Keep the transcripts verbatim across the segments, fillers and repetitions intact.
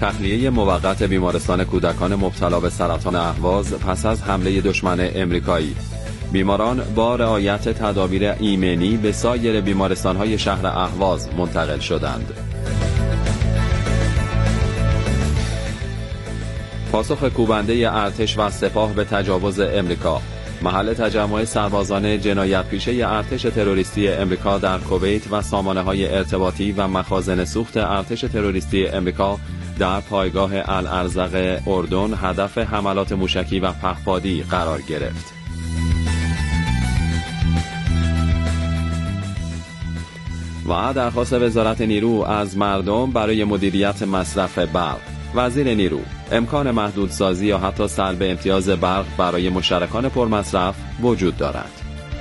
تخلیه موقت بیمارستان کودکان مبتلا به سرطان اهواز پس از حمله دشمن امریکایی. بیماران با رعایت تدابیر ایمنی به سایر بیمارستان‌های شهر اهواز منتقل شدند. پاسخ کوبنده ارتش و سپاه به تجاوز امریکا. محل تجمع سربازان جنایت پیشه ارتش تروریستی امریکا در کویت و سامانه‌های ارتباطی و مخازن سوخت ارتش تروریستی امریکا در پایگاه الارزق اردن هدف حملات موشکی و پهپادی قرار گرفت. و درخواست وزارت نیرو از مردم برای مدیریت مصرف برق. وزیر نیرو: امکان محدودسازی یا حتی سلب امتیاز برق برای مشترکان پرمصرف وجود دارد.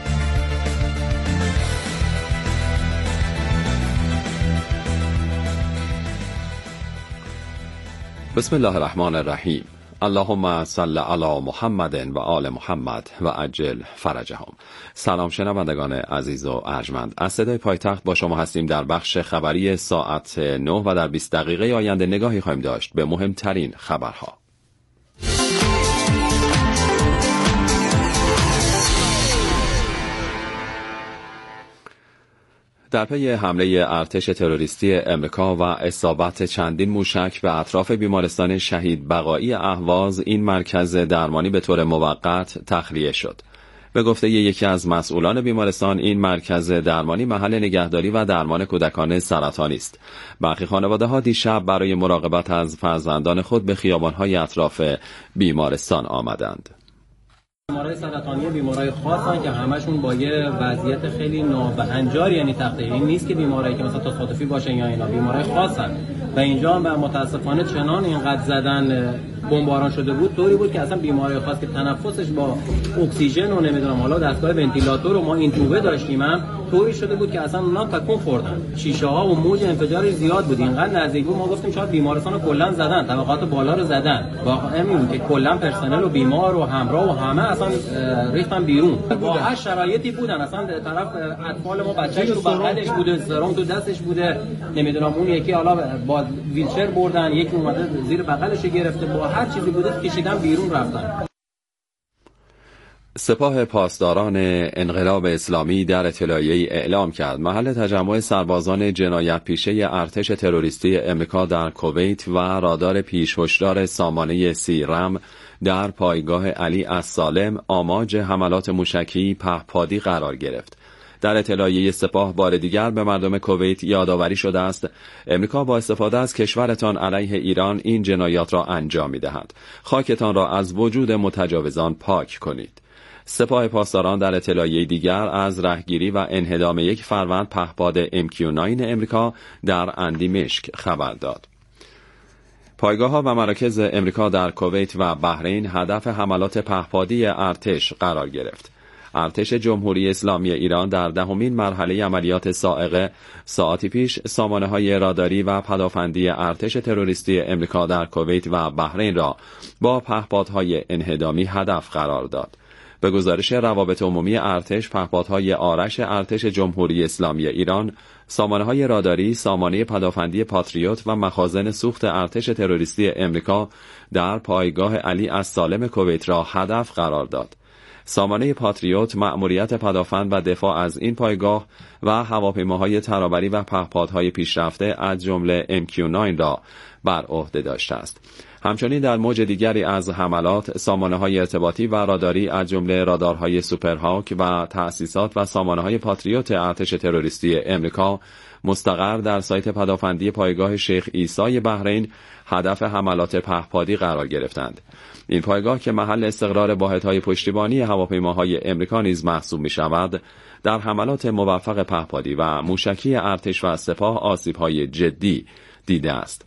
بسم الله الرحمن الرحیم. اللهم صل علی محمد و آل محمد و عجل فرجهم. سلام شنوندگان عزیز و ارجمند، از صدای پایتخت با شما هستیم در بخش خبری ساعت نه و در بیست دقیقه آینده نگاهی خواهیم داشت به مهمترین خبرها. در پی حمله ارتش تروریستی امریکا و اصابت چندین موشک به اطراف بیمارستان شهید بقایی اهواز، این مرکز درمانی به طور موقت تخلیه شد. به گفته یکی از مسئولان بیمارستان، این مرکز درمانی محل نگهداری و درمان کودکان سرطانی است. برخی خانواده‌ها دیشب برای مراقبت از فرزندان خود به خیابان‌های اطراف بیمارستان آمدند. بیمارای سرطانی بیمارای خاصن که همشون با یه وضعیت خیلی نابهنجار، یعنی تخته این نیست که بیمارایی که مثلا تصادفی باشن یا اینا، بیمارای خاصن و اینجا هم متاسفانه چنان اینقدر زدن بمباران شده بود، طوری بود که اصلا بیمارای خاص که تنفسش با اکسیژن و نمیدونم حالا دستگاه ونتیلاتور و ما این توبه داشتیم هم طوری شده بود که اصلا اونا تکون خوردن. شیشه ها و موج انفجارش زیاد بود، اینقدر نزدیک بود ما گفتیم شاید بیمارستان رو کلا زدن، طبقات بالا رو زدن. واقعا همین که کلا پرسنل و بیمار و همراه و همه اصلا ریختن بیرون. واقعا شرایطی بودن، اصلا طرف اطفال ما بچه‌ش تو بغلش بوده، سرم تو دستش بوده، نمیدونم اون یکی حالا با ویلچر بردن، یکی اومده زیر بغلش گرفته، با هر چیزی بوده کشیدن بیرون رفتن. سپاه پاسداران انقلاب اسلامی در اطلاعیه‌ای اعلام کرد محل تجمع سربازان جنایت پیشه ارتش تروریستی امریکا در کویت و رادار پیش هشدار سامانه سیرم در پایگاه علی السالم آماج حملات موشکی پهپادی قرار گرفت. در اطلاعیه سپاه بار دیگر به مردم کویت یادآوری شده است امریکا با استفاده از کشورتان علیه ایران این جنایات را انجام می‌دهد. خاکتان را از وجود متجاوزان پاک کنید. سپاه پاسداران در اطلاعیه دیگر از رهگیری و انهدام یک فروند پهپاد ام کیو نه امریکا در اندیمشک خبر داد. پایگاه‌ها و مراکز امریکا در کویت و بحرین هدف حملات پهپادی ارتش قرار گرفت. ارتش جمهوری اسلامی ایران در دهمین مرحله عملیات صاعقه ساعتی پیش سامانه‌های راداری و پدافندی ارتش تروریستی امریکا در کویت و بحرین را با پهپادهای انهدامی هدف قرار داد. به گزارش روابط عمومی ارتش، پهپادهای آرش ارتش جمهوری اسلامی ایران، سامانه‌های راداری، سامانه پدافندی پاتریوت و مخازن سوخت ارتش تروریستی امریکا در پایگاه علی السالم کویت را هدف قرار داد. سامانه پاتریوت مأموریت پدافند و دفاع از این پایگاه و هواپیماهای ترابری و پهپادهای پیشرفته از جمله ام کیو نه را بر عهده داشته است. همچنین در موج دیگری از حملات سامانه‌های ارتباطی و راداری از جمله رادارهای سوپرهاک و تأسیسات و سامانه‌های پاتریوت ارتش تروریستی امریکا مستقر در سایت پدافندی پایگاه شیخ عیسی بحرین هدف حملات پهپادی قرار گرفتند. این پایگاه که محل استقرار واحدهای پشتیبانی هواپیماهای امریکا نیز محسوب می‌شود، در حملات موفق پهپادی و موشکی ارتش و سپاه آسیب‌های جدی دیده است.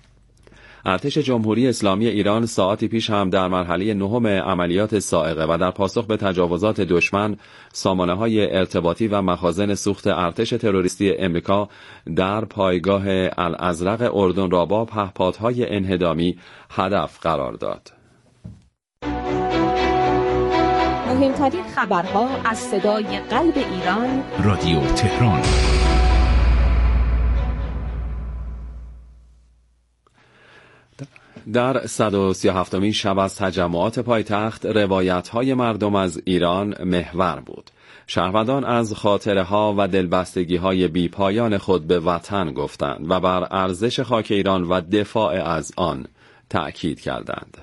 ارتش جمهوری اسلامی ایران ساعتی پیش هم در مرحله نهم عملیات صاعقه و در پاسخ به تجاوزات دشمن سامانه‌های ارتباطی و مخازن سوخت ارتش تروریستی امریکا در پایگاه الازرق اردن را با پهپادهای انهدامی هدف قرار داد. مهمترین خبرها از صدای قلب ایران، رادیو تهران. در صد و سی و هفتمین شب از تجمعات پایتخت روایت‌های مردم از ایران محور بود. شهروندان از خاطره‌ها و دلبستگی‌های بی‌پایان خود به وطن گفتند و بر ارزش خاک ایران و دفاع از آن تأکید کردند.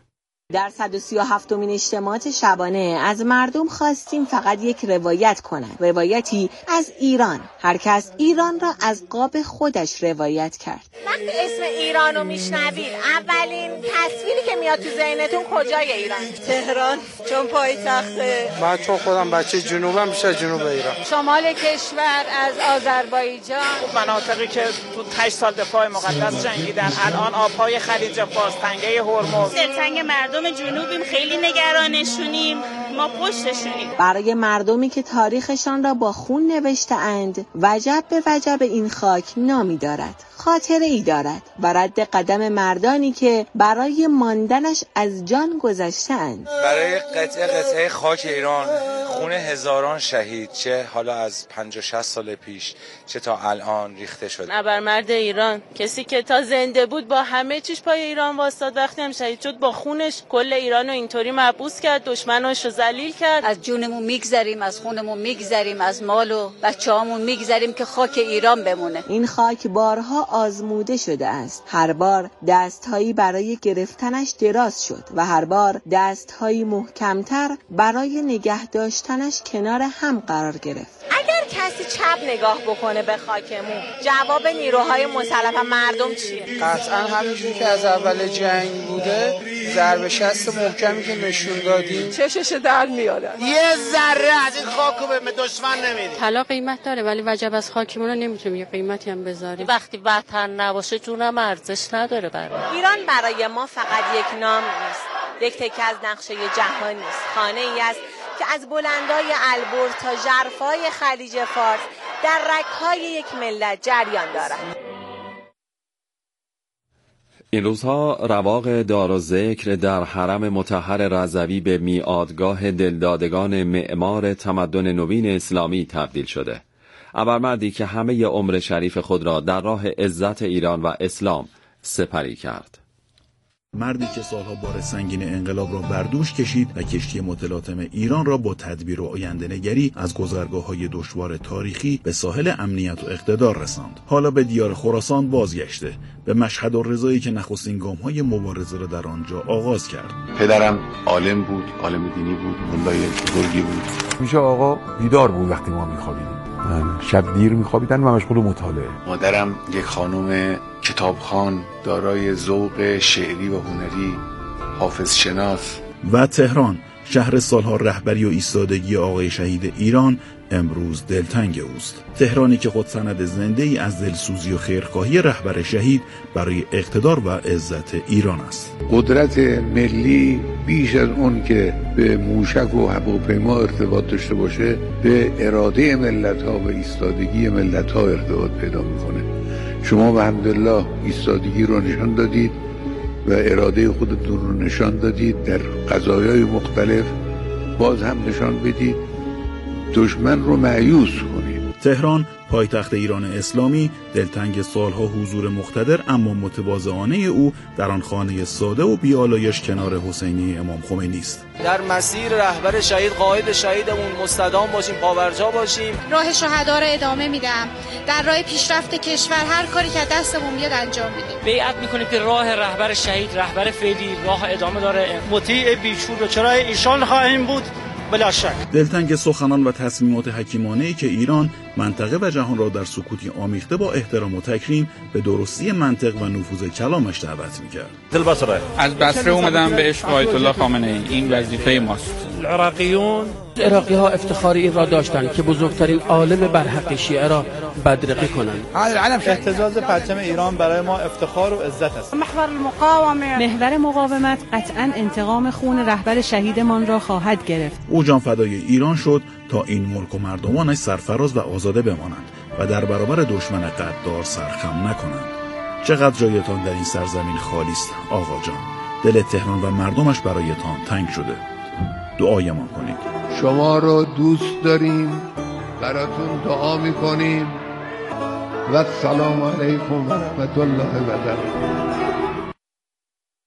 در صد و سی و هفتمین اجتماعات شبانه از مردم خواستیم فقط یک روایت کنند، روایتی از ایران. هر کس ایران را از قاب خودش روایت کرد. وقتی اسم ایران رو میشنوید اولین تصویری که میاد تو ذهنتون کجای ایران؟ تهران، چون پایتخته. من چون خودم بچه جنوبم بیشتر جنوب ایران. شمال کشور از آذربایجان. مناطقی که تو هشت سال دفاع مقدس جنگیدن، الان آبهای خلیج فارس، تنگه هرمز. دلتنگ مردم جنوبیم، خیلی نگرانشونیم، ما پشتشونیم. برای مردمی که تاریخشان را با خون نوشته اند، وجب به وجب این خاک نامی دارد، خاطره ای دارد و رد قدم مردانی که برای ماندنش از جان گذشته اند. برای قطعه قطعه خاک ایران، خون هزاران شهید، چه حالا از پنجاه شصت سال پیش چه تا الان ریخته شد. ابرمرد ایران، کسی که تا زنده بود با همه چیش پای ایران واسطاد، وقتی هم شهید شد با خونش کل ایران رو اینطوری محبوس کرد، دشمناش رو ذلیل کرد. از جونمون میگذریم، از خونمون میگذریم، از مال و بچه‌هامون میگذریم که خاک ایران بمونه. این خاک بارها آزموده شده است. هر بار دست‌هایی برای گرفتنش دراز شد و هر بار دست‌هایی محکم‌تر برای نگه داشتنش کنار هم قرار گرفت. اگر کسی چپ نگاه بکنه به خاکمون، جواب نیروهای مسلح مردم چیه؟ قطعا همینجوری که از اول جنگ بوده، ضربه شست محکمی که نشون دادیم چشش در میاره. یه ذره از این خاکو به دشمن نمیدیم. طلا قیمت داره ولی وجب از خاکمون رو نمیتونیم یه قیمتی هم بذاریم. وقتی وطن نباشه جونم ارزش نداره برای. ایران برای ما فقط یک نام نیست، یک تکه از نقشه جهان نیست، خانه ای است که از بلندای البرز تا ژرفای خلیج فارس در رگ‌های یک ملت جریان دارد. این روزها رواق دار و ذکر در حرم مطهر رضوی به میعادگاه دلدادگان معمار تمدن نوین اسلامی تبدیل شده. ابرمردی که همه عمر شریف خود را در راه عزت ایران و اسلام سپری کرد. مردی که سالها بار سنگین انقلاب را بر دوش کشید و کشتی متلاطم ایران را با تدبیر و آینده‌نگری از گذرگاه‌های دشوار تاریخی به ساحل امنیت و اقتدار رساند. حالا به دیار خراسان بازگشته، به مشهد و رضایی که نخستین گام‌های مبارزه را در آنجا آغاز کرد. پدرم عالم بود، عالم دینی بود، ملای بزرگی بود. میشه آقا بیدار بود وقتی ما می‌خوابیدیم. شب دیر می‌خوابیدن و مشغول مطالعه. مادرم یک خانم کتابخوان دارای ذوق شعری و هنری، حافظ شناس. و تهران، شهر سالها رهبری و ایستادگی آقای شهید ایران، امروز دلتنگ اوست. تهرانی که خود سند زنده ای از دلسوزی و خیرخواهی رهبر شهید برای اقتدار و عزت ایران است. قدرت ملی بیش از اون که به موشک و هواپیما ارتباط داشته باشه، به اراده ملت‌ها و ایستادگی ملت‌ها ارتباط پیدا می‌کنه. شما به الحمدلله ایستادگی رو نشان دادید و اراده خودتون رو نشان دادید، در قضایای مختلف باز هم نشان بدید، دشمن رو مایوس کنید. تهران، پایتخت ایران اسلامی، دلتنگ سالها حضور مقتدر اما متواضعانه او در آن خانه ساده و بی‌آلایش کنار حسینی امام خمینی است. در مسیر رهبر شهید، قائد شهیدمون مستدام باشیم، پاورجا باشیم. راه شهدا را ادامه میدم. در راه پیشرفت کشور هر کاری که دستمون بیاد انجام میدیم. بیعت میکنیم که راه رهبر شهید، رهبر فعلی، راه ادامه داره. مطیع بیچون و چرای ایشان خواهیم بود. بلا شک. دلتنگ سخنان و تصمیمات حکیمانه‌ای که ایران منطقه و جهان را در سکوتی آمیخته با احترام و تکریم به درستی منطق و نفوذ کلامش دعوت می‌کرد. دلبصره از بصره اومدم به عشق آیت الله خامنه ای. این وظیفه ماست. العراقیون عراقی ها افتخار این را داشتند که بزرگترین عالم برحق شیعه را بدرقه کنند. اهتزاز پرچم ایران برای ما افتخار و عزت است. محور المقاومه، محور مقاومت قطعاً انتقام خون رهبر شهیدمان را خواهد گرفت. او جان فدای ایران شد تا این ملک و مردمانش سرفراز و آزاده بمانند و در برابر دشمن قدار سرخم نکنند. چقدر جایتان در این سرزمین خالی است آقا جان. دل تهران و مردمش برایتان تنگ شده. دعایمان کنید. شما رو دوست داریم، براتون دعا میکنیم و السلام علیکم و رحمت الله و برکاته.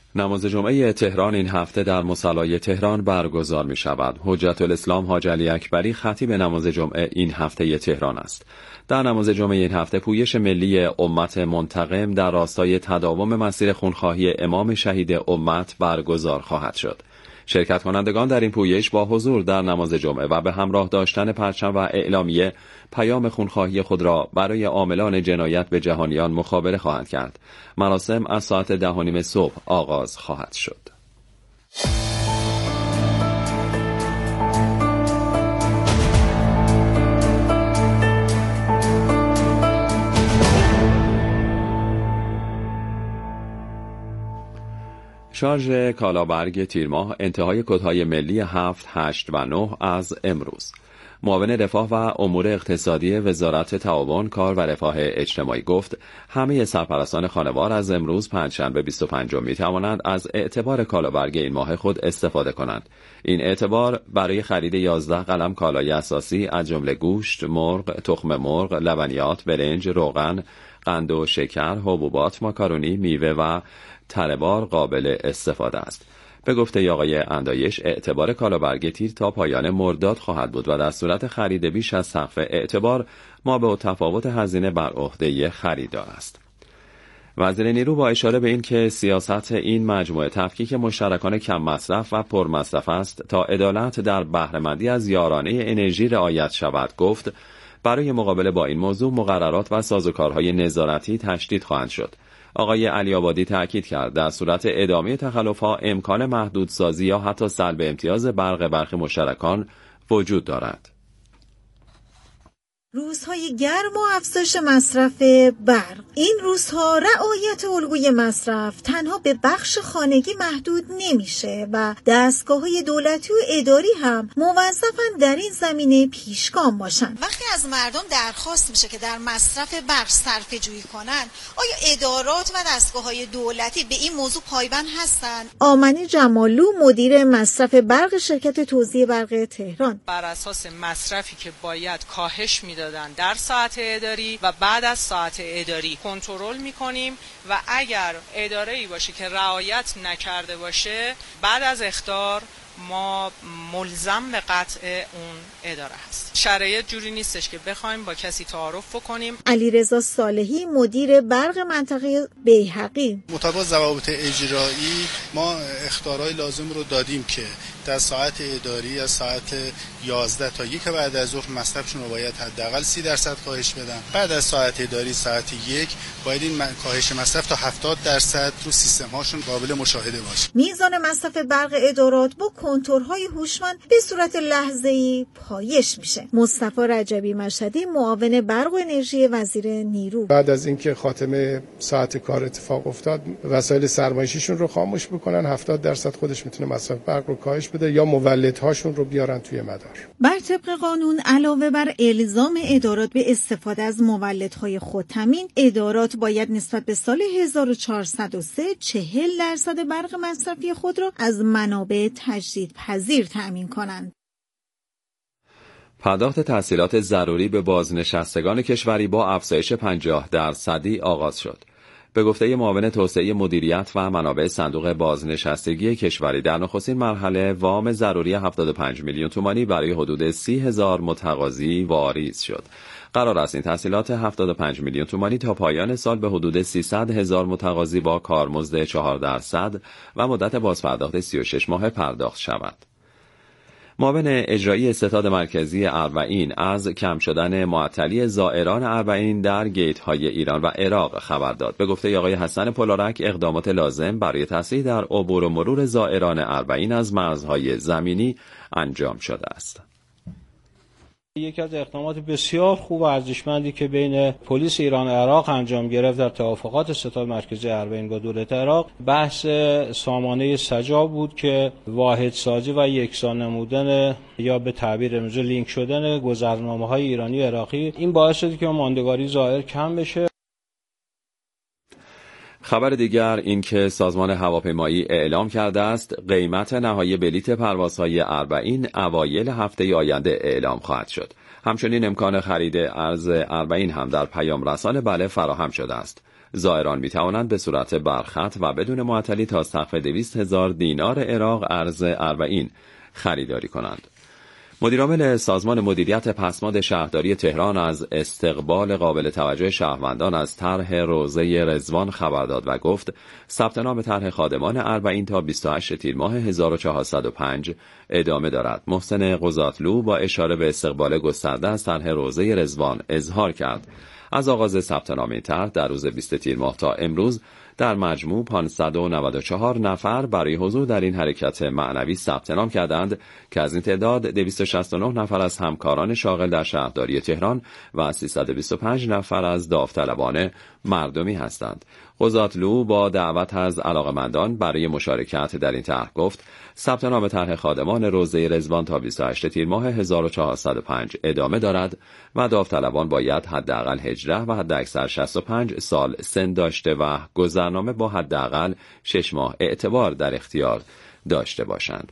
نماز جمعه تهران این هفته در مصلی تهران برگزار می شود. حجت الاسلام حاج علی اکبری خطیب نماز جمعه این هفته تهران است. در نماز جمعه این هفته پویش ملی امت منتقم در راستای تداوم مسیر خونخواهی امام شهید امت برگزار خواهد شد. شرکت کنندگان در این پویش با حضور در نماز جمعه و به همراه داشتن پرچم و اعلامیه پیام خونخواهی خود را برای عاملان جنایت به جهانیان مخابره خواهند کرد. مراسم از ساعت ده و نیم صبح آغاز خواهد شد. شارژ کالابرگ تیرماه انتهای کدهای ملی هفت، هشت و نه از امروز. معاون رفاه و امور اقتصادی وزارت تعاون، کار و رفاه اجتماعی گفت همه سرپرستان خانوار از امروز پنجشنبه بیست و پنجم می توانند از اعتبار کالابرگ این ماه خود استفاده کنند. این اعتبار برای خرید یازده قلم کالای اساسی از جمله گوشت، مرغ، تخم مرغ، لبنیات، برنج، روغن، قند و شکر، حبوبات، ماکارونی، میوه و تره‌بار قابل استفاده است. به گفته آقای اندایش اعتبار کالابرگ تیر تا پایان مرداد خواهد بود و در صورت خرید بیش از سقف اعتبار ما به تفاوت هزینه بر عهده خریدار است. وزیر نیرو با اشاره به این که سیاست این مجموعه تفکیک مشترکان کم مصرف و پر مصرف است تا عدالت در بهره‌مندی از یارانه انرژی رعایت شود گفت برای مقابله با این موضوع مقررات و سازوکارهای نظارتی تشدید خواهند شد. آقای علی آبادی تأکید کرد در صورت ادامه تخلف‌ها امکان محدودسازی یا حتی سلب امتیاز برق برخی مشترکان وجود دارد. روزهای گرم و افزایش مصرف برق. این روزها رعایت الگوی مصرف تنها به بخش خانگی محدود نمیشه و دستگاه‌های دولتی و اداری هم موظفن در این زمینه پیشگام باشن. وقتی از مردم درخواست میشه که در مصرف برق صرفه‌جویی کنن، آیا ادارات و دستگاه‌های دولتی به این موضوع پایبند هستن؟ آمنی جمالو مدیر مصرف برق شرکت توزیع برق تهران: بر اساس مصرفی که باید کاهش می دادن در ساعت اداری و بعد از ساعت اداری کنترل میکنیم و اگر اداره‌ای باشه که رعایت نکرده باشه بعد از اخطار ما ملزم به قطع اون اداره هست. شرایط جوری نیستش که بخوایم با کسی تعارف بکنیم. علیرضا صالحی مدیر برق منطقه بیهقی: مطابق ضوابط اجرایی ما اخطارهای لازم رو دادیم که در ساعت اداری از ساعت یازده تا یک بعد از ظهر مصرفشون رو باید حداقل سی درصد کاهش بدن. بعد از ساعت اداری ساعت یک باید این کاهش مصرف تا هفتاد درصد رو سیستم هاشون قابل مشاهده باشه. میزان مصرف برق ادارات با کنتورهای هوشمند به صورت لحظه‌ای پایش میشه. مصطفی رجبی مشهدی معاون برق و انرژی وزیر نیرو: بعد از اینکه خاتمه ساعت کار اتفاق افتاد وسایل سرمایشیشون رو خاموش بکنن، هفتاد درصد خودش میتونه مصرف برق رو کاهش بده یا مولدهاشون رو بیارن توی مدار. بر طبق قانون علاوه بر الزام ادارات به استفاده از مولدهای خودتامین، ادارات باید نسبت به سال هزار و چهارصد و سه چهل درصد برق مصرفی خود را از منابع تجدیدپذیر تأمین کنند. پرداخت تحصیلات ضروری به بازنشستگان کشوری با افزایش پنجاه درصدی آغاز شد. به گفته معاون توسعه مدیریت و منابع صندوق بازنشستگی کشوری در نخستین مرحله وام ضروری هفتاد و پنج میلیون تومانی برای حدود سی هزار متقاضی واریز شد. قرار است این تحصیلات هفتاد و پنج میلیون تومانی تا پایان سال به حدود سیصد هزار متقاضی با کارمزد چهار درصد و مدت بازپرداخت سی و شش ماه پرداخت شود. معاون اجرایی ستاد مرکزی اربعین از کم شدن معطلی زائران اربعین در گیت های ایران و عراق خبر داد. به گفته آقای حسن پولارک اقدامات لازم برای تسریع در عبور و مرور زائران اربعین از مرزهای زمینی انجام شده است. یکی از اقدامات بسیار خوب و ارزشمندی که بین پلیس ایران و عراق انجام گرفت در توافقات ستاد مرکزی اربعین با دولت عراق بحث سامانه سجا بود که واحد سازی و یکسان نمودن یا به تعبیر امروزی لینک شدن گذرنامه‌های ایرانی و عراقی این باعث شد که ماندگاری زائر کم بشه. خبر دیگر این که سازمان هواپیمایی اعلام کرده است قیمت نهایی بلیت پروازهای اربعین اوایل هفته آینده اعلام خواهد شد. همچنین امکان خرید ارز اربعین هم در پیام رسان بله فراهم شده است. زائران می توانند به صورت برخط و بدون معطلی تا سقف دویست هزار دینار عراق ارز اربعین خریداری کنند. مدیرعامل سازمان مدیریت پسماند شهرداری تهران از استقبال قابل توجه شهروندان از طرح روضه رضوان خبر داد و گفت ثبت نام طرح خادمان اربعین تا بیست و هشتم تیر ماه هزار و چهارصد و پنج ادامه دارد. محسن قضاتلو با اشاره به استقبال گسترده از طرح روضه رضوان اظهار کرد از آغاز ثبت نام این طرح در روز بیست تیر ماه تا امروز در مجموع پانصد و نود و چهار نفر برای حضور در این حرکت معنوی ثبت نام کردند که از این تعداد دویست و شصت و نه نفر از همکاران شاغل در شهرداری تهران و سیصد و بیست و پنج نفر از داوطلبان مردمی هستند. قضاتلو با دعوت از علاقمندان برای مشارکت در این طرح گفت ثبت نام طرح خادمان روضه رضوان تا بیست و هشتم تیر ماه هزار و چهارصد و پنج ادامه دارد و داوطلبان باید حداقل هجده و حداکثر شصت و پنج سال سن داشته و گذرنامه با حداقل شش ماه اعتبار در اختیار داشته باشند.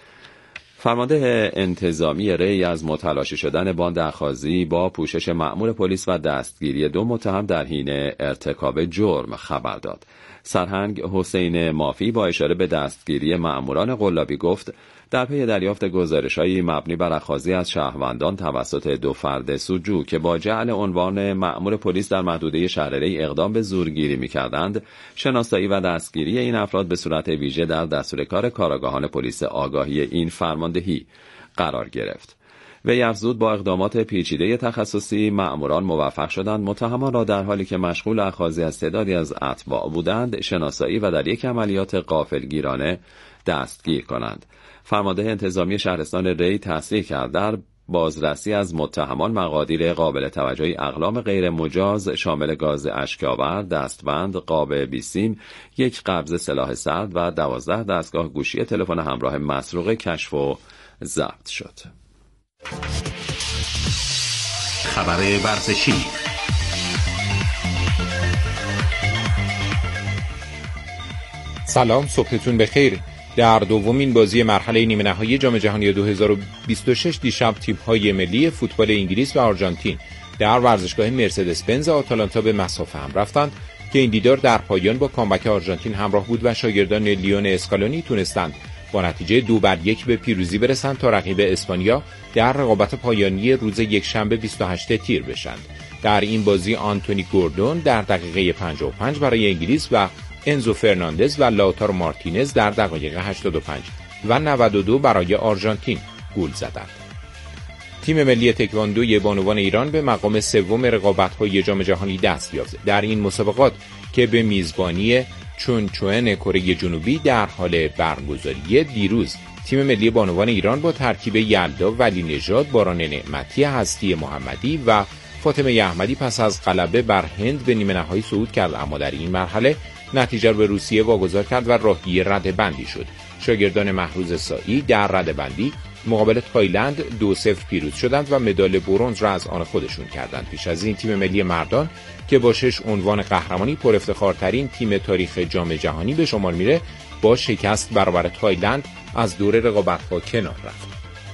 فرمانده انتظامی ری از متلاشی شدن باند اخاذی با پوشش مأمور پلیس و دستگیری دو متهم در حین ارتکاب جرم خبر داد. سرهنگ حسین مافی با اشاره به دستگیری مأموران قلابی گفت در پی دریافت گزارش‌هایی مبنی بر اخاذی از شهروندان توسط دو فرد سودجو که با جعل عنوان مأمور پلیس در محدوده شهر ری اقدام به زورگیری می‌کردند، شناسایی و دستگیری این افراد به صورت ویژه در دستور کار کارآگاهان پلیس آگاهی این فرماندهی قرار گرفت. وی افزود با اقدامات پیچیده تخصصی مأموران موفق شدند متهمان را در حالی که مشغول اخاذی از تعدادی از اتباع بودند شناسایی و در یک عملیات غافلگیرانه دستگیر کنند. فرمانده انتظامی شهرستان ری تصریح کرد در بازرسی از متهمان مقادیر قابل توجهی اقلام غیر مجاز شامل گاز اشک‌آور، دستبند، قاب بیسیم، یک قبض سلاح سرد و دوازده دستگاه گوشی تلفن همراه مسروقه کشف و ضبط شد. خبر ورزشی. سلام، صبحتون بخیر. در دومین بازی مرحله نیمه نهایی جام جهانی دو هزار و بیست و شش دیشب تیم‌های ملی فوتبال انگلیس و آرژانتین در ورزشگاه مرسدس بنز آتالانتا به مسافه هم رفتند که این دیدار در پایان با کامبک آرژانتین همراه بود و شاگردان لیون اسکالونی تونستند با نتیجه دو بر یک به پیروزی برسند تا رقیب اسپانیا در رقابت پایانی روز یکشنبه بیست و هشتم تیر بشند. در این بازی آنتونی گوردون در دقیقه پنجاه و پنج برای انگلیس و انزو فرناندز و لاتارو مارتینز در دقایق هشتاد و پنج و نود و دو برای آرژانتین گل زدند. تیم ملی تکواندوی بانوان ایران به مقام سوم رقابت‌های جام جهانی دست یافت. در این مسابقات که به میزبانی چونچوئن کره جنوبی در حال برگزاری، دیروز تیم ملی بانوان ایران با ترکیب یلدا ولی نژاد، باران نعمتی، هستی محمدی و فاطمه احمدی پس از غلبه بر هند به نیمه نهایی صعود کرد، اما در این مرحله نتیجه رو به روسیه واگذار کرد و راهی رده‌بندی شد. شاگردان محروز سایی در رده‌بندی مقابل تایلند دو صفر پیروز شدند و مدال برنز را از آن خودشون کردند. پیش از این تیم ملی مردان که با شش عنوان قهرمانی پر افتخارترین تیم تاریخ جام جهانی به شمار میره، با شکست برابر تایلند از دور رقابت‌ها کنار رفت.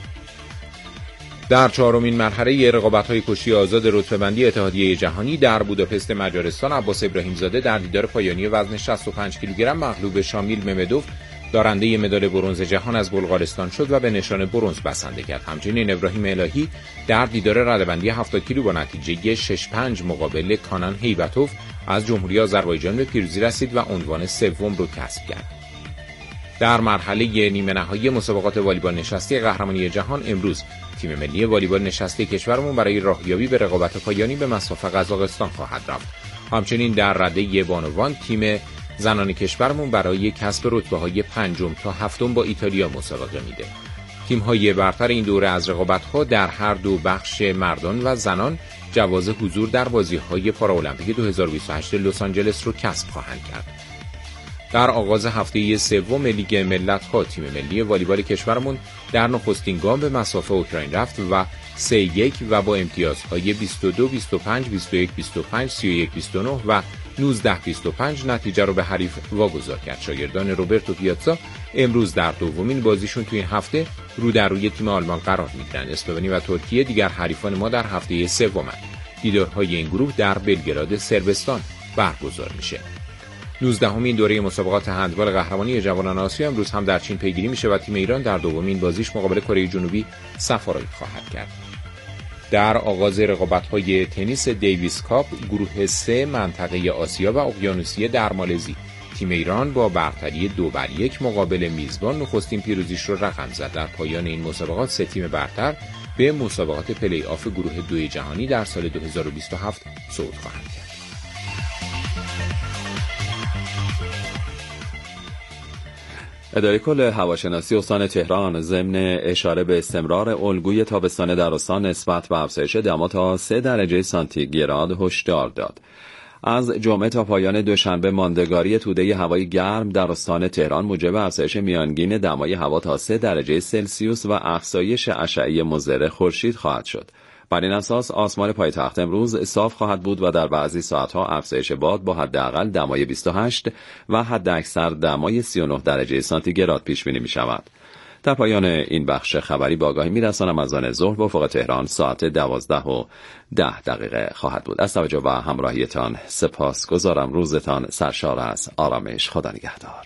در چهارمین مرحله رقابت‌های کشتی آزاد رتبه‌بندی اتحادیه جهانی در بوداپست مجارستان، عباس ابراهیم‌زاده در دیدار پایانی وزن شصت و پنج کیلوگرم مغلوب شامیل ممدوف دارنده مدال برنز جهان از بلغارستان شد و به نشان برنز بسنده کرد. همچنین ابراهیم الهی در دیدار رده‌بندی هفتاد کیلو با نتیجه شش پنج مقابل کانان هیبتوف از جمهوری آذربایجان به پیروزی رسید و عنوان سوم رو کسب کرد. در مرحله نیمه نهایی مسابقات والیبال نشستی قهرمانی جهان امروز تیم ملی والیبال نشستی کشورمون برای راهیابی به رقابت پایانی به مصاف قزاقستان خواهد رفت. همچنین در رده بانوان تیم زنان کشورمون برای کسب رتبه‌های پنجم تا هفتم با ایتالیا مسابقه میده. تیم‌های برتر این دوره از رقابت‌ها در هر دو بخش مردان و زنان جواز حضور در بازی‌های پارالمپیک دو هزار و بیست و هشت لس آنجلس رو کسب خواهند کرد. در آغاز هفته سوم لیگ ملت‌ها تیم ملی والیبال کشورمون در نخستین گام به مسافه اوکراین رفت و سه یک و با امتیازهای بیست و دو بیست و پنج بیست و یک بیست و پنج سی و یک بیست و نه و نوزده بیست و پنج نتیجه رو به حریف واگذار کرد. شاگردان روبرتو پیاتزا امروز در دومین بازیشون توی این هفته رو در روی تیم آلمان قرار می‌گیرن. اسلوونی و ترکیه دیگر حریفان ما در هفته سومند. دیدارهای این گروه در بلگراد صربستان برگزار میشه. نوزدهمین دوره مسابقات هندبال قهرمانی جوانان آسیا امروز هم در چین پیگیری میشه و تیم ایران در دومین بازیش مقابل کره جنوبی صف‌آرایی خواهد کرد. در آغاز رقابت‌های تنیس دیویس کاپ گروه سه منطقه آسیا و اقیانوسیه در مالزی، تیم ایران با برتری دو بر یک مقابل میزبان نخستین پیروزیش رو رقم زد. در پایان این مسابقات سه تیم برتر به مسابقات پلی آف گروه دو جهانی در سال دو هزار و بیست و هفت صعود خواهند کرد. اداره کل هواشناسی استان تهران ضمن اشاره به استمرار الگوی تابستانه در استان نسبت به افزایش دما تا سه درجه سانتیگراد هشدار داد. از جمعه تا پایان دوشنبه ماندگاری توده هوای گرم در استان تهران موجب افزایش میانگین دمای هوا تا سه درجه سلسیوس و افزایش اشعه مضر خورشید خواهد شد. بر این اساس آسمان پایتخت امروز صاف خواهد بود و در بعضی ساعتها افزایش باد با حداقل دمای بیست و هشت و حداکثر دمای سی و نه درجه سانتیگراد پیش بینی می شود. در پایان این بخش خبری با آگاهی می‌رسانم از آن ظهر به افق تهران ساعت دوازده و ده دقیقه خواهد بود. از توجه و همراهیتان سپاسگزارم. روزتان سرشار از آرامش. خدا نگهدار.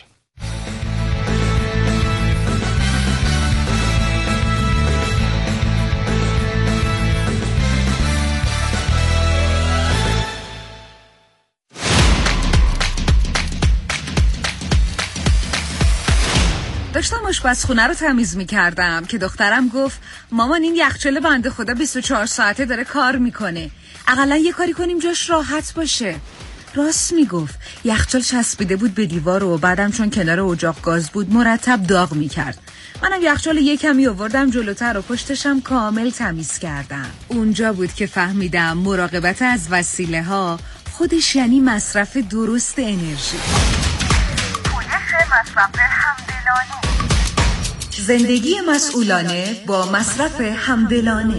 داشتم آشپزخونه رو تمیز می‌کردم که دخترم گفت مامان این یخچال بنده خدا بیست و چهار ساعته داره کار میکنه، اقلا یه کاری کنیم جاش راحت باشه. راست میگفت. یخچال چسبیده بود به دیوار و بعدم چون کنار اجاق گاز بود مرتب داغ میکرد. منم یخچال یه کمی آوردم جلوتر و پشتشم کامل تمیز کردم. اونجا بود که فهمیدم مراقبت از وسیله ها خودش یعنی مصرف درست انرژی. پویش مصرف همدلانه. زندگی مسئولانه با مصرف همدلانه.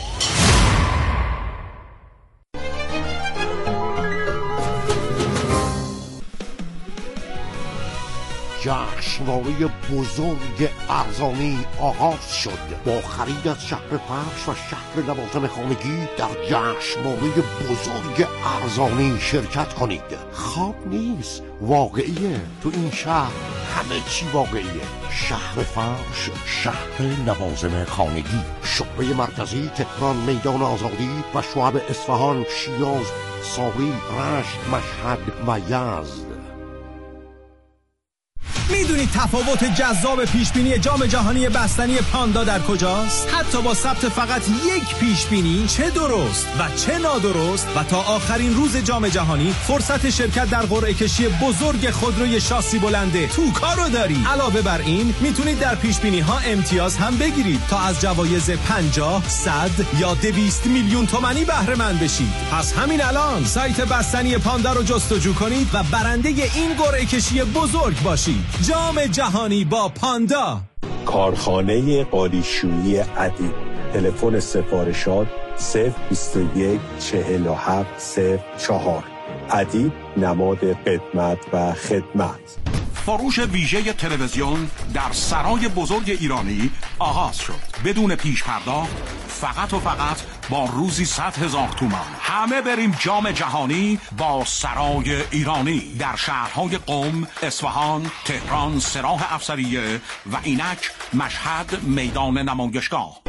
جشنواره بزرگ ارزانی آغاز شد. با خرید از شهر فرش و شهر لوازم خانگی در جشنواره بزرگ ارزانی شرکت کنید. خواب نیست، واقعیه. تو این شهر همه چی واقعیه. شهر فرش، شهر لوازم خانگی، شعبه مرکزی تهران، میدان آزادی و شعب اصفهان، شیراز، ساری، رشت، مشهد و یزد. میدونید تفاوت جذاب پیشبینی جام جهانی بستنی پاندا در کجاست؟ حتی با ثبت فقط یک پیشبینی، چه درست و چه نادرست، و تا آخرین روز جام جهانی فرصت شرکت در قرعه کشی بزرگ خودروی شاسی بلنده توکا رو دارید. علاوه بر این میتونید در پیشبینی ها امتیاز هم بگیرید تا از جوایز پنجاه، صد یا دویست میلیون تومانی بهره مند بشید. پس همین الان سایت بستنی پاندا رو جستجو کنید و برنده این قرعه کشی بزرگ باشید. جام جهانی با پاندا. کارخانه قالیشویی ادیب. تلفن سفارشات صفر بیست و یک چهل و هفت صفر چهار. ادیب نماد قدمت و خدمت. فروش ویژه تلویزیون در سرای بزرگ ایرانی آغاز شد. بدون پیش پرداخت، فقط و فقط با روزی صد هزار تومان. همه بریم جام جهانی با سرای ایرانی در شهرهای قم، اصفهان، تهران، سراح افسریه و اینک مشهد میدان نمایشگاه.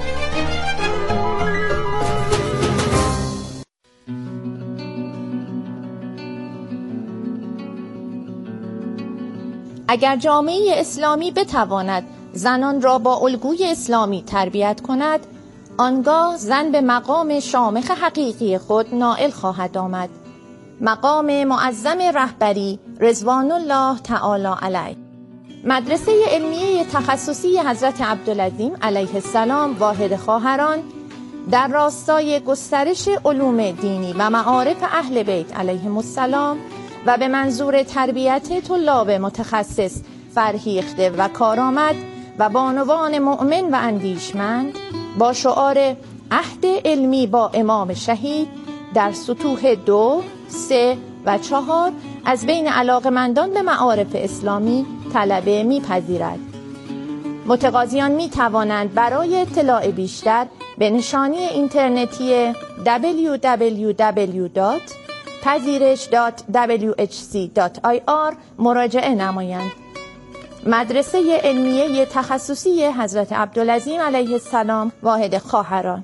اگر جامعه اسلامی بتواند زنان را با الگوی اسلامی تربیت کند، آنگاه زن به مقام شامخ حقیقی خود نائل خواهد آمد. مقام معظم رهبری رضوان الله تعالی علیه. مدرسه علمیه تخصصی حضرت عبدالعظیم علیه السلام واحد خواهران در راستای گسترش علوم دینی و معارف اهل بیت علیهم السلام و به منظور تربیت طلاب متخصص فرهیخته و کارآمد و بانوان مؤمن و اندیشمند با شعار عهد علمی با امام شهید در سطوح دو، سه و چهار از بین علاقمندان به معارف اسلامی طلبه می‌پذیرد. متقاضیان می توانند برای اطلاع بیشتر به نشانی اینترنتی دبلیو دبلیو دبلیو دات پذیرش دات دبلیو اچ سی دات آی آر مراجعه نمایند. مدرسه علمیه تخصصی حضرت عبدالعظیم علیه السلام واحد خواهران.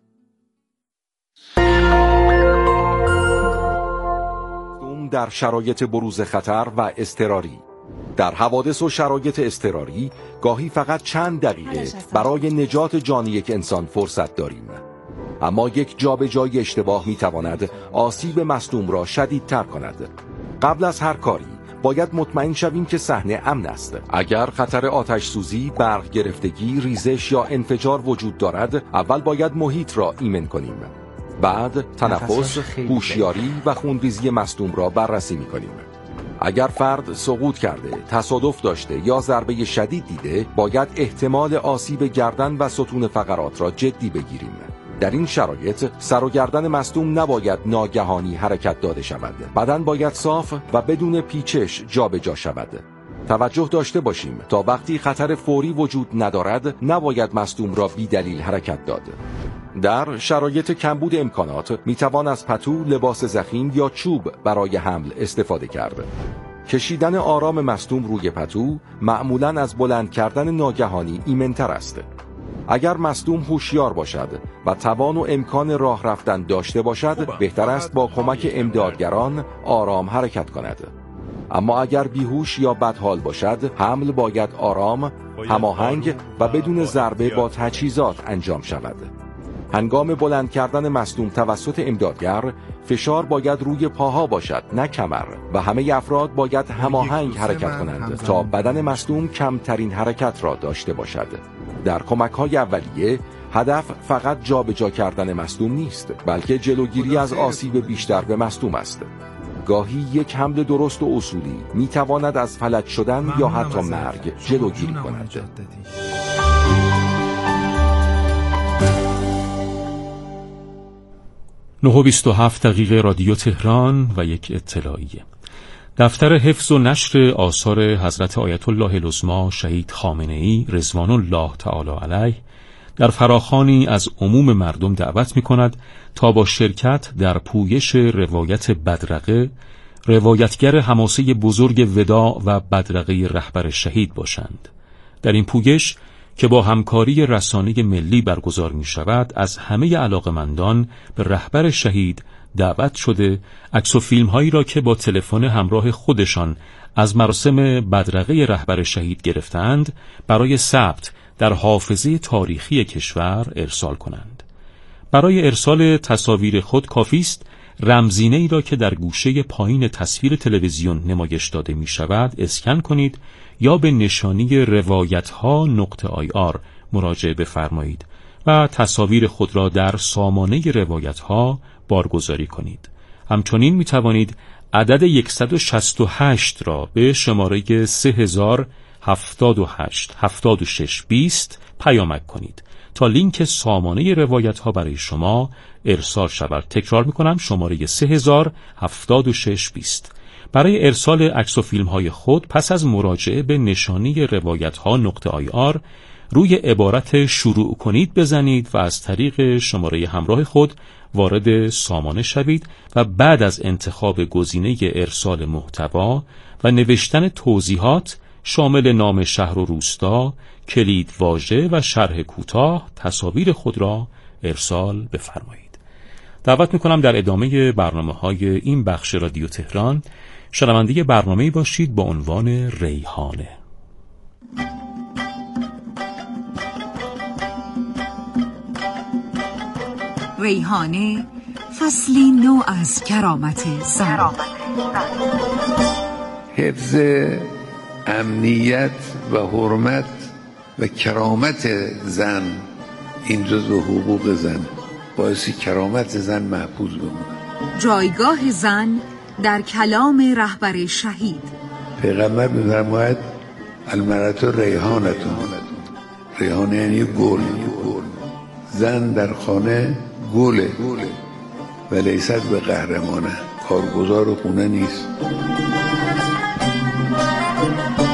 در شرایط بروز خطر و اضطراری. در حوادث و شرایط اضطراری گاهی فقط چند دقیقه برای نجات جان یک انسان فرصت داریم، اما یک جابجایی اشتباه میتواند آسیب مصدوم را شدیدتر کند. قبل از هر کاری باید مطمئن شویم که صحنه امن است. اگر خطر آتش سوزی، برق گرفتگی، ریزش یا انفجار وجود دارد، اول باید محیط را ایمن کنیم. بعد تنفس، هوشیاری و خونریزی مصدوم را بررسی می‌کنیم. اگر فرد سقوط کرده، تصادف داشته یا ضربه شدید دیده، باید احتمال آسیب گردن و ستون فقرات را جدی بگیریم. در این شرایط سر و گردن مصدوم نباید ناگهانی حرکت داده شود. بدن باید صاف و بدون پیچش جابجا شود. توجه داشته باشیم تا وقتی خطر فوری وجود ندارد نباید مصدوم را بی دلیل حرکت داد. در شرایط کمبود امکانات میتوان از پتو، لباس ضخیم یا چوب برای حمل استفاده کرد. کشیدن آرام مصدوم روی پتو معمولاً از بلند کردن ناگهانی ایمن‌تر است. اگر مصدوم هوشیار باشد و توان و امکان راه رفتن داشته باشد، بهتر است با کمک امدادگران آرام حرکت کند. اما اگر بیهوش یا بدحال باشد، حمل باید آرام، هماهنگ و بدون ضربه با تجهیزات انجام شود. هنگام بلند کردن مصدوم توسط امدادگر، فشار باید روی پاها باشد نه کمر و همه افراد باید هماهنگ حرکت کنند تا بدن مصدوم کمترین حرکت را داشته باشد. در کمک‌های اولیه هدف فقط جابجا کردن مصدوم نیست، بلکه جلوگیری از آسیب بیشتر به مصدوم است. گاهی یک حمل درست و اصولی میتواند از فلج شدن یا حتی مرگ جلوگیری کند. نه و بیست و هفت دقیقه رادیو تهران و یک اطلاعیه. دفتر حفظ و نشر آثار حضرت آیت الله العظمی شهید خامنه‌ای رضوان الله تعالی علیه در فراخوانی از عموم مردم دعوت می کند تا با شرکت در پویش روایت بدرقه، روایتگر حماسه بزرگ وداع و بدرقه رهبر شهید باشند. در این پویش که با همکاری رسانه ملی برگزار می شود، از همه علاقمندان به رهبر شهید دعوت شده عکس و فیلم هایی را که با تلفن همراه خودشان از مراسم بدرقه رهبر شهید گرفتند برای ثبت در حافظه تاریخی کشور ارسال کنند. برای ارسال تصاویر خود کافی است رمزینه ای را که در گوشه پایین تصویر تلویزیون نمایش داده می شود اسکن کنید یا به نشانی روایت ها نقطه آی آر مراجعه بفرمایید و تصاویر خود را در سامانه روایت ها بارگذاری کنید. همچنین می توانید عدد صد و شصت و هشت را به شماره سه هزار هفتاد و هشت هفتاد و شش بیست پیامک کنید تا لینک سامانه روایت ها برای شما ارسال شود. تکرار می کنم، شماره سه هزار هفتاد و شش بیست. برای ارسال عکس و فیلم های خود پس از مراجعه به نشانی روایت ها نقطه آی آر روی عبارت شروع کنید بزنید و از طریق شماره همراه خود وارد سامانه شوید و بعد از انتخاب گزینه ارسال محتوا و نوشتن توضیحات شامل نام شهر و روستا، کلید واژه و شرح کوتاه تصاویر خود را ارسال بفرمایید. دعوت میکنم در ادامه برنامه‌های این بخش رادیو تهران شنونده برنامه‌ای باشید با عنوان ریحانه. ریحانه، فصلی نو از کرامت زن. حفظ امنیت و حرمت و کرامت زن این جزو حقوق زن، باعثی کرامت زن محفوظ بمونه. جایگاه زن در کلام رهبر شهید. پیغمبر می‌فرماید المرأة ریحانتون، ریحانه یعنی گل. زن در خانه گله و لیست به قهرمانه، کارگزار خونه نیست.